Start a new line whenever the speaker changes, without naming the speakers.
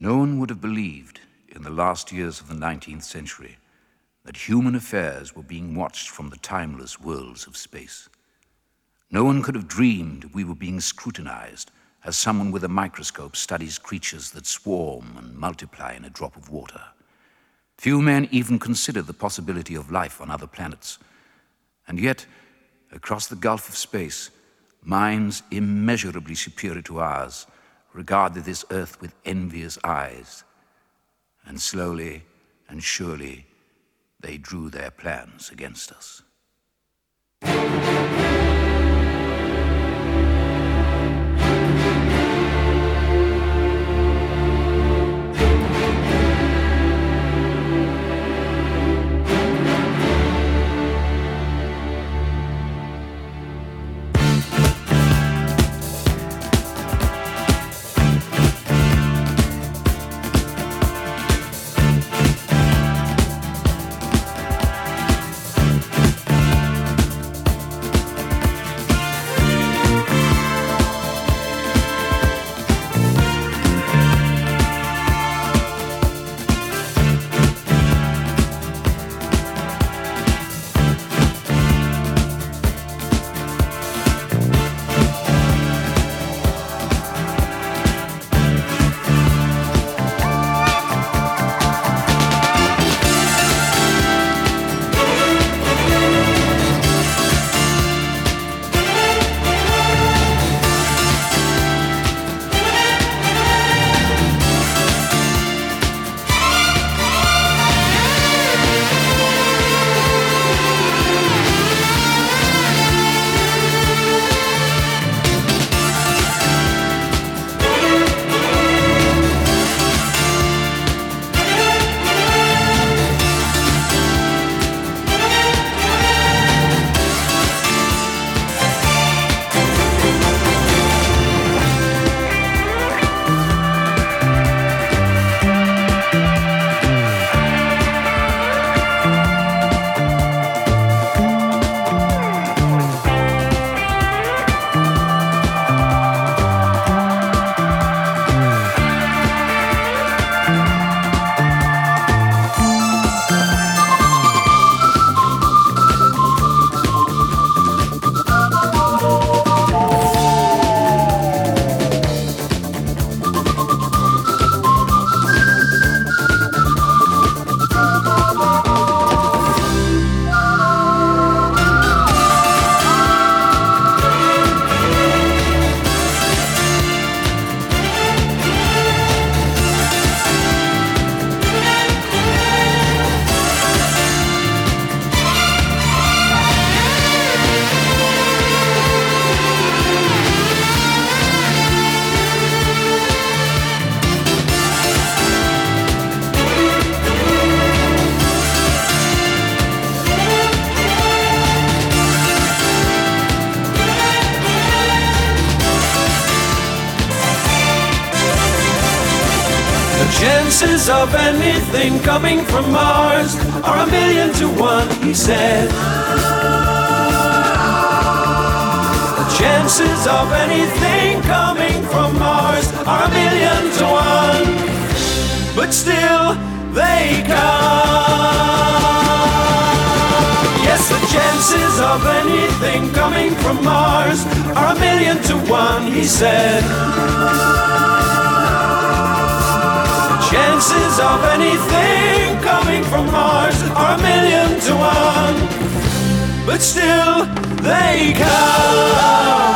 No one would have believed in the last years of the 19th century that human affairs were being watched from the timeless worlds of space. No one could have dreamed we were being scrutinized as someone with a microscope studies creatures that swarm and multiply in a drop of water. Few men even considered the possibility of life on other planets. And yet, across the gulf of space, minds immeasurably superior to ours regarded this earth with envious eyes. And slowly and surely, they drew their plans against us.
Chances of anything coming from Mars are 1,000,000 to 1, he said. The chances of anything coming from Mars are 1,000,000 to 1, but still they come. Yes, the chances of anything coming from Mars are 1,000,000 to 1, he said. Chances of anything coming from Mars are 1,000,000 to 1, but still they come.